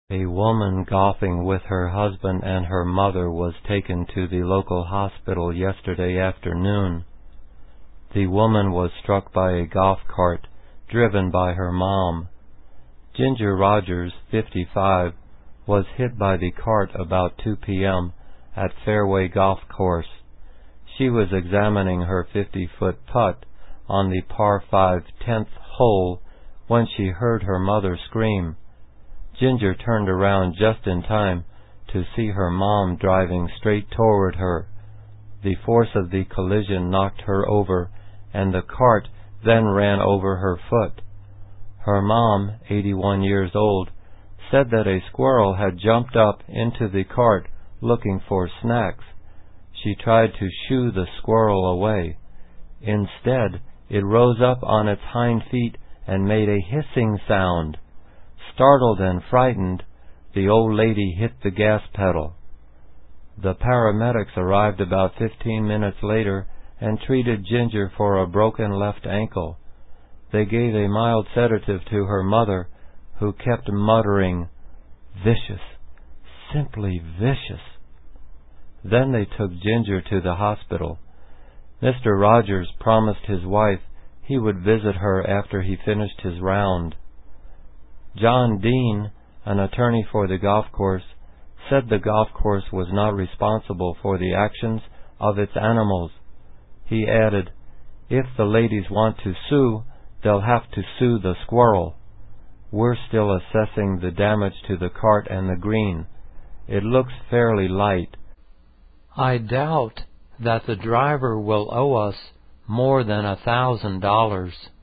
A woman golfing with her husband and her mother was taken to the local hospital yesterday afternoon. The woman was struck by a golf cart driven by her mom. Ginger Rogers, 55, was hit by the cart about 2 p.m. at Fairway Golf Course. She was examining her 50-foot putt on the par 5 10th hole when she heard her mother scream. Ginger turned around just in time to see her mom driving straight toward her. The force of the collision knocked her over, and the cart then ran over her foot. Her mom, 81 years old, said that a squirrel had jumped up into the cart looking for snacks. She tried to shoo the squirrel away. Instead, it rose up on its hind feet and made a hissing sound. Startled and frightened, the old lady hit the gas pedal. The paramedics arrived about 15 minutes later and treated Ginger for a broken left ankle. They gave a mild sedative to her mother, who kept muttering, "Vicious, simply vicious." Then they took Ginger to the hospital. Mr. Rogers promised his wife he would visit her after he finished his round. John Dean, an attorney for the golf course, said the golf course was not responsible for the actions of its animals. He added, "If the ladies want to sue, they'll have to sue the squirrel. We're still assessing the damage to the cart and the green. It looks fairly light. I doubt that the driver will owe us more than $1,000.